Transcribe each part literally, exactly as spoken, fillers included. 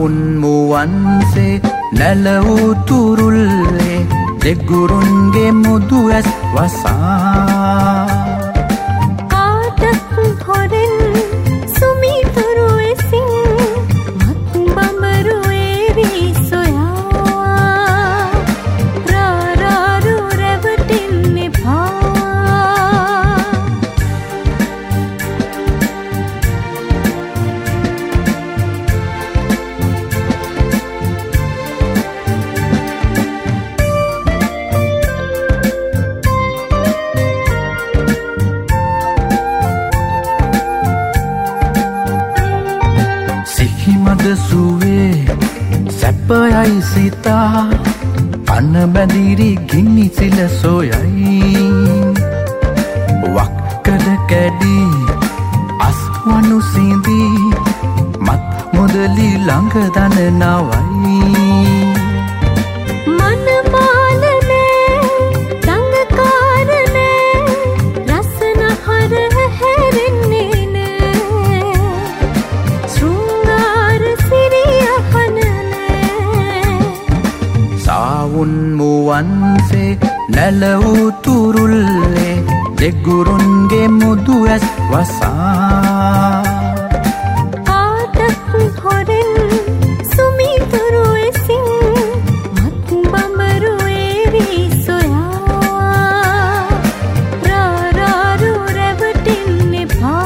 සාවුන් මුවන්සේ නැල වූ තුරුල්ලේ දෙගුරුන්ගේ මුදු ඇස් වසා කාටත් හොරෙන් සුමිතුරු එසින් මත් බඹරු ඒවි සොයා රාරාරු රැවටින්න එපා. සුවේ සැපයයි සිතා අන බැදිරි ගිනි සිල සොයයි වක්කඩ කැඩී අස්වනු සිඳී මත් මුදලි ළඟ දන නවයි මුවන්සේ නැල වූ තුරුල්ලේ දෙගුරුන්ගේ මුදු ඇස් වසා කාටත් හොරෙන් සුමිතුරු එසින් මත් බඹරු ඒවි සොයා රාරාරු රැවටින්න එපා.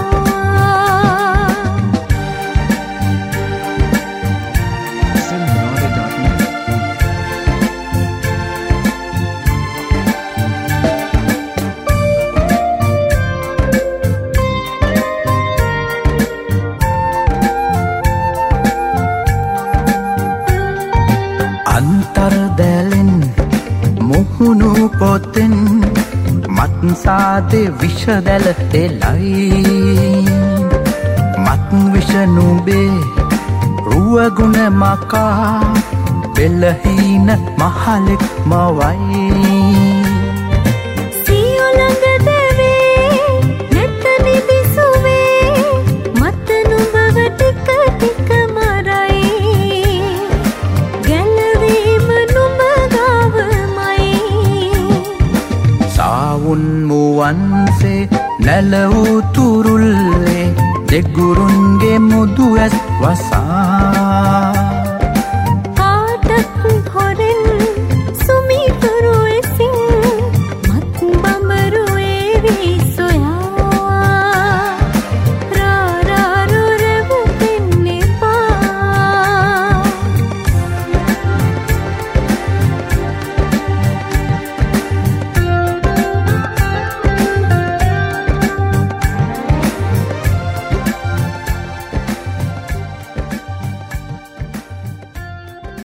අන්තර්දැලෙන් මුහුණු පොතෙන් මත් සාදේ විෂදැල එලයි මත් විෂ නුඹේ රුවගුණ මකා බෙලහීන මහලෙක් මවයි මුවන්සේ නැල වූ තුරුල්ලේ දෙගුරුන්ගේ මුදු ඇස් වසා